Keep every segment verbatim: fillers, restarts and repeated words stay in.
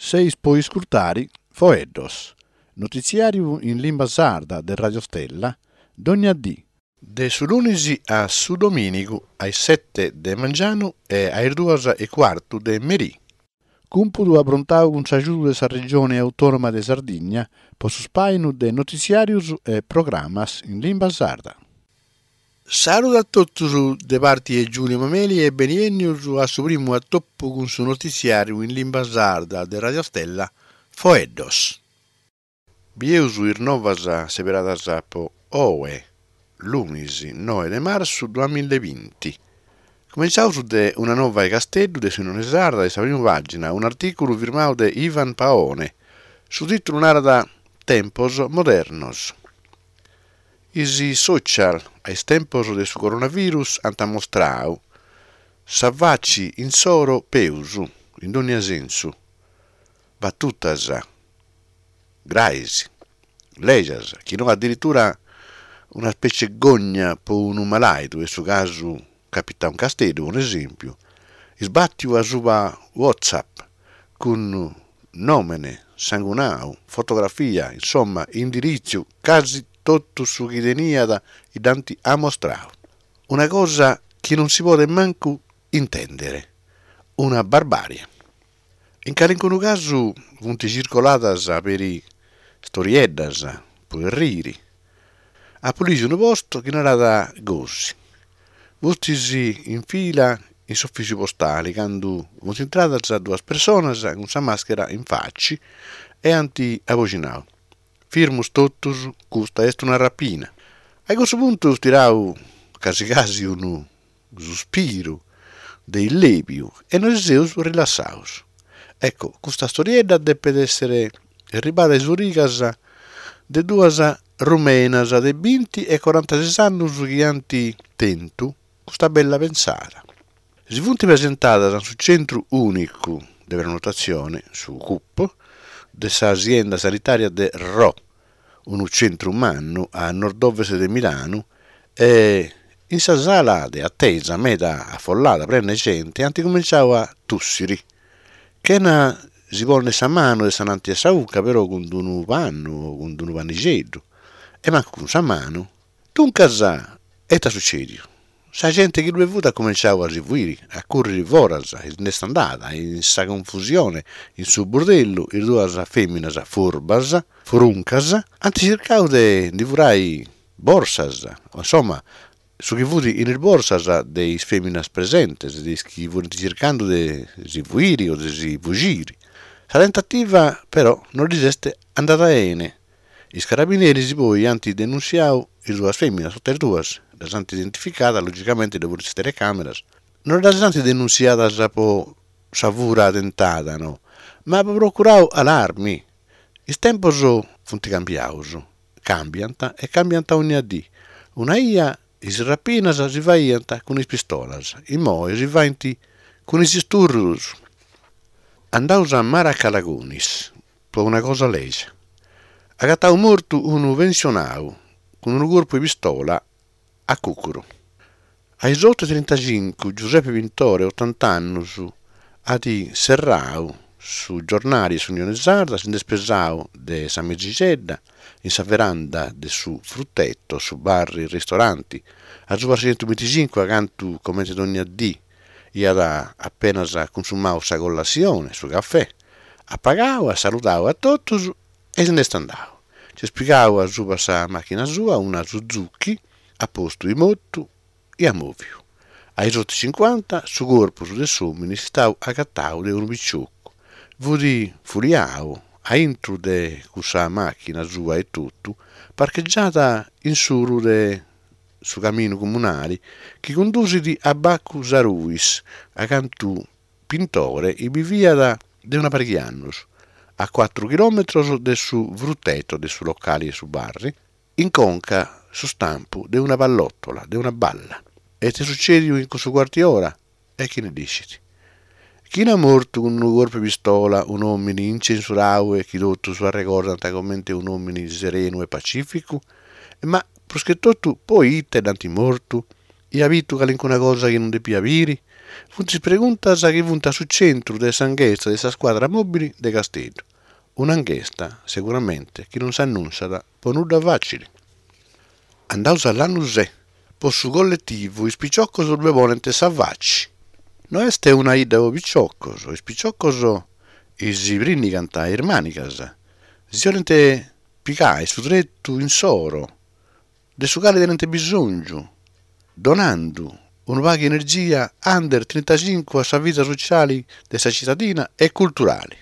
Seis puoi ascoltare Foeddos, notiziario in lingua sarda del Radio Stella, d'ogni dì, de su lunedì a su domenico ai sette de mangiano e ai due e quarto de merì. Cumpudu abrontau con s'aiuto della regione autonoma de Sardegna, po su spainu de notiziarius e programmas in lingua sarda. Saluto a tutti de parte di Giulio Mameli e beniennius a su primo attoppo con su notiziario in lingua sarda de Radio Stella, Foeddos. Bieusu irnovas separadas po oe, lunisi nove de marzo duemilaventi. Cominciamo de una nuova castello de Sinone Sarda, de sa prima pagina, un articolo firmato de Ivan Paone, su titolo narra Tempos Modernos. Isi social, ai tempos de su coronavirus, anta mostrau, savvaci in soro peusu, in ogni senso, battutas, graisi, legias, chi non addirittura una specie gogna po un malaito, e su caso capita un castello, un esempio, sbattiu a suba WhatsApp con nomene, sangunau, fotografia, insomma, indirizzo, quasi tutto su chi teniada i danti a mostrau. Una cosa che non si può manco intendere, una barbarie. In qualunque caso, punti circoladas per i storieddas, per riri, a polizia un posto che non era da gossi. Vostisi in fila in soffici postali, quando concentradas due persone con sa maschera in facci e anti avocinau. Firmus totus, custa est una rapina. A questo punto tirau quasi quasi un sospiro dei lepiu e noi seus rilassaus. Ecco, questa storiella deve essere ribada su rigas de due rumenas de venti e quarantasei anni che anti tentu questa bella pensata. Si funti presentata su centro unico di prenotazione, su C U P, dessa azienda sanitaria de Ro, un centro umano a nord-ovest di Milano, e in sa sala di attesa meta affollata, plena gente, anti cominciava a tussiri, che na si vuole sa mano e sananti a sauca, però con un panno, con un pannicetto, e manco con sa mano, tu un casà, e ta succede. Sa gente che lui è venuta cominciava a rivuire, a correre voras, in andata, in sa confusione, in su bordello, i due femminas furbas, furuncas, anzi cercavo di divurai borsas, insomma, su che vuti in il borsas dei femminas presentes, di chi vuti cercando di rivuire o di fugire. La tentativa, però, non resiste andata bene. I carabinieri si poi anti denunziau i due femminas, tutte e due, da santi identificata, logicamente dopo le telecamere, non da santi denunziata per savura tentata, no, ma per procurare allarmi. Il tempo so funti cambiaus, cambianta e cambianta ogni dì. Una ia is rapinas si vaianta con is pistolas, in moi si vainti con is sturrus. Andaus a Maracalagonis, per una cosa legge. Agattau morto un pensionau con un corpo di pistola a Cucuro. Ai otto e trentacinque Giuseppe Pintore, ottanta anni, a di Serrau, su giornali su Unione Sarda, si despesau de San Mezzicedda, in sa veranda de su fruttetto, su bar e ristoranti, a su centoventicinque accanto come ogni dì, e ad appena consumau sa colazione, su caffè, appagau, salutau a tutti e se ne andau. Ci spiegau a su sa macchina sua, una Suzuki, a posto di moto e a movio. Ai otto e cinquanta, su corpo su de somini, stau agattau de un picciocco. Vudi furiau, a intro de questa macchina sua e tutto, parcheggiata in suru de su cammino comunale, che condusi a Baccu Saruis, accanto Pintore, e vivia da de una parecchi anni, a quattro chilometri del suo frutteto, del suo locale e su barri, in conca su stampo di una pallottola, di una balla. E ti succede in questo quarto ora? E chi ne dici? Chi non è morto con un corpo di pistola, un uomo incensurato e chi tutto si ricorda come un uomo sereno e pacifico? Ma perché tu poi te danti morto? E ha visto che è una cosa che non devi avere? Funti preguntas che vunta su centro de s'anghesta de sa squadra mobili de Castello. Un'anghesta, sicuramente, che non s'annuncia per nulla facile. Andaus all'annusè, per su collettivo, i spiccioccoso due volente savvacci. No este una ida o piccioccos, i spiccioccoso i zibrini canta irmanicas. Si volente picai su dretto in soro, de su cale tenente bisogno, donando una vaga energia under trentacinque a sa vita sociale della cittadina e culturale.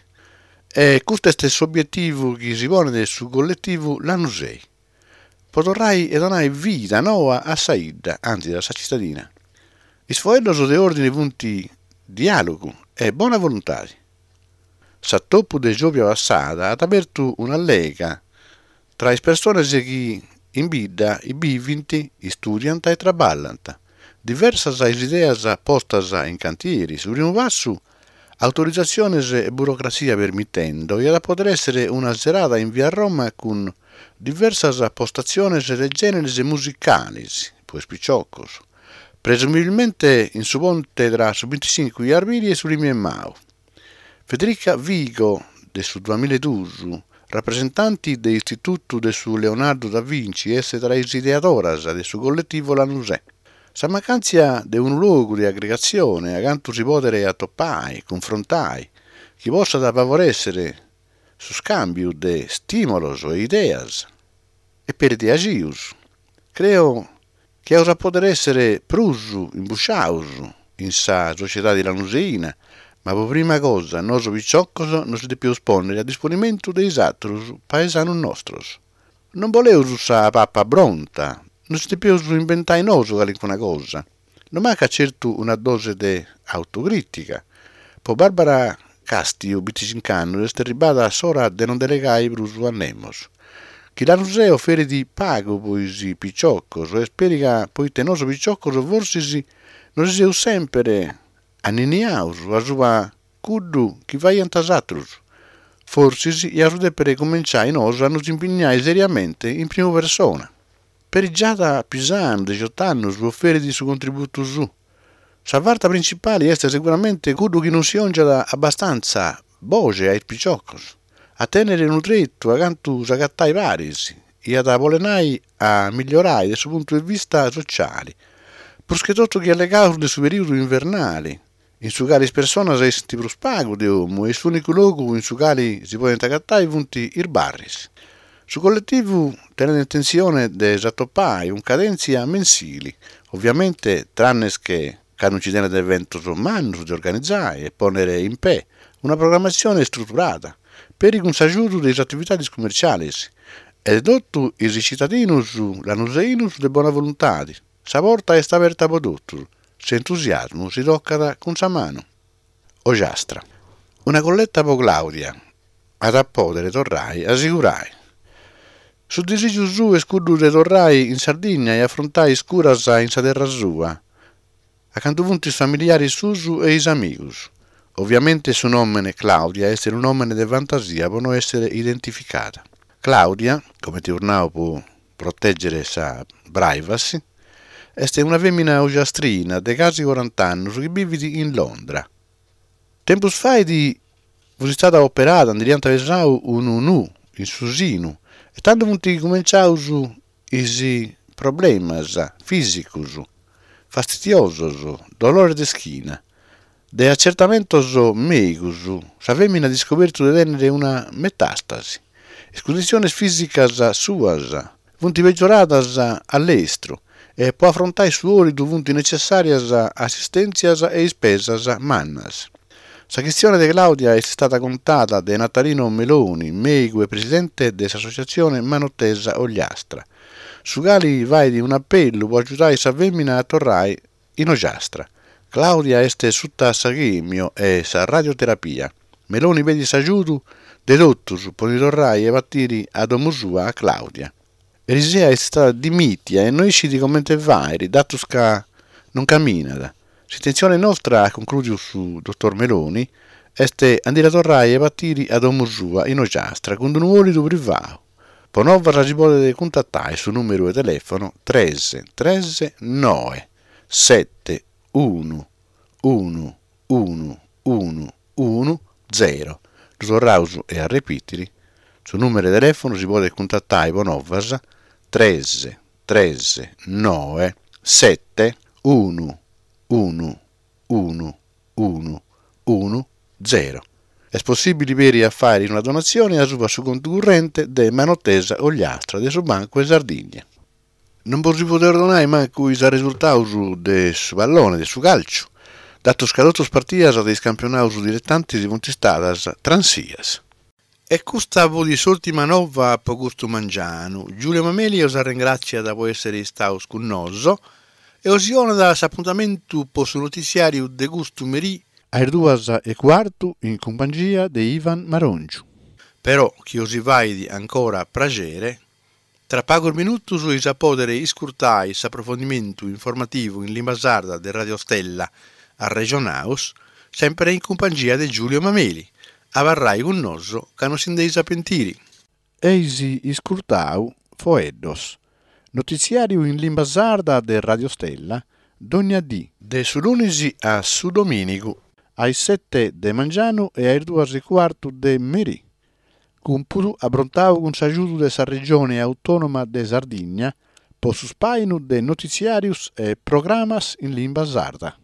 E questo è il obiettivo che si pone del suo collettivo l'anno sei. Potrai e donare vita nuova a Saida, anzi della sua cittadina. I sfoello sono di ordine punti dialogo e buona volontà. S'attoppo de giovia passata ha aperto una lega tra le persone che in vita i bivinti, i studiano e traballano. Diversas as ideas postas in cantieri. Sul primo passo, autorizzazioni e burocrazia permettendo, e da poter essere una serata in via Roma con diversas postazioni de generi musicali, poi spicciocos, presumibilmente in su ponte tra su venticinque di Armini e su Rimini e Mau. Federica Vigo, de su duemiladue, rappresentanti dell'Istituto de su Leonardo da Vinci, esse tra i ideatoras de su collettivo Lanusè. Sa mancanza di un luogo di aggregazione, accanto si potere attoppare, confrontare, che possa da favorecere su scambio di stimoli e idee e per di agius. Creo che osa poter essere prusu, imbusciaus in sa società di Lanuseina, ma per prima cosa, noso piccioccos non si deve più spondere a disponimento dei altri paesani nostri. Non volevo sa pappa pronta, non si deve più inventare noso qualunque cosa. Non manca certo una dose di autocritica. Poi Barbara Castio, venticinque, è arrivata sora de non delegare prusu a Nemos. Chi la museo offre di pago poisi piccioccos, e sperica poi tenoso piccioccos forse si non si sia sempre aniniaus, a sua cuddu chi vai antasatrus. Forse si e a per cominciare in osa a non si impegnare seriamente in prima persona. Per i giada Pisano, diciotto anni, su offre di suo contributo su. Sa varta principale è sicuramente cuddu che non si ongia abbastanza voce ai piccioccos. A tenere un tretto accanto a cattai paris e ad volenai a migliorare dal suo punto di vista sociale, perché tutto che è legato del suo periodo invernale, in su quali persone si senti più spago di uomo e l'unico luogo in su quali si può intacattare i punti ir barris. Su collettivo tenere intenzione di rattoppare un cadenzia mensili, ovviamente tranne che non ci tiene evento romano di organizzare e ponere in pe una programmazione strutturata per il consagiuto delle attività commerciali e tutto i cittadini lanuseinus di buona volontà. Sa porta è aperta per tutti, se entusiasmo si tocca con sa mano. Ogiastra. Una colletta per Claudia, ad appodere torrai, assicurare. Su disegno suo e scudo de torrai in Sardegna e affrontai scuras in sa terra sua, accanto punti familiari susu e is amigos. Ovviamente suo nome Claudia è un nome di fantasia per non essere identificata. Claudia, come tornavo può proteggere sa privacy, è una femmina ogiastrina di quasi quaranta anni che vive in Londra. Tempo fa di fu stata operata nell'anta vesau un unu in susino e tanto punti cominciau su i problemi fisici, fastidiosos, dolore di schiena. De accertamentos médicos, sa femmina ha scoperto di tenere una metastasi. Le condizioni fisiche suas punti peggioratas all'estero e può affrontare suori du punti necessarie assistenzias e spesas mannas. Sa questione di Claudia è stata contata da Natalino Meloni, medico e presidente dell'associazione Manottesa Ogliastra. Su gali vai di un appello per aiutare sa femmina a tornare in Ogliastra. Claudia este sutta sa chemio e sa radioterapia. Meloni vedi s'aiuto de dottus per tornare e partire a domo sua a Claudia. Elisea è stata dimitia e noi ci di commente vari, dato che non cammina. L'intenzione nostra, a concludere su dottor Meloni, è andare a tornare e partire a domo sua in Ogiastra con un volito privato. Per nuova si può contattare sul numero di telefono tre tre nove sette uno uno uno uno uno zero. Ritorrausu e a ripetere. Sul numero di telefono si può contattare con Novas tredici tredici nove sette uno uno uno uno uno zero. È possibile per a fare una donazione a suo su conto corrente de Manotesa o gli Astra de su Banco e Sardegna. Non si può donare manco i risultati del su pallone, del su calcio, dato scadotto partidas dei campionati dilettanti di conquistadas transias. E questa di l'ultima nova per gusto mangiano. Giulio Mameli os ringrazia da essere stato con noi e osiona da appuntamento per il notiziario de gusto merì alle due e quarto in compagnia di Ivan Marongiu. Però chi osi vai ancora a pragere, tra pochi minuti su isa podere iscurtai s'approfondimento informativo in lingua sarda del Radio Stella a Regionaus, sempre in compagnia di Giulio Mameli. Avarrai un noso che non si indesa pentiri. Eisi iscurtau foeddos. Notiziario in lingua sarda del Radio Stella, dogna di, de su lunisi a su dominico, ai sette de mangiano e ai due e quarto de merì. Computu abrontau con s'aiuto de sa regione autonoma de Sardegna, po su spainu de notiziarius e programas in lingua sarda.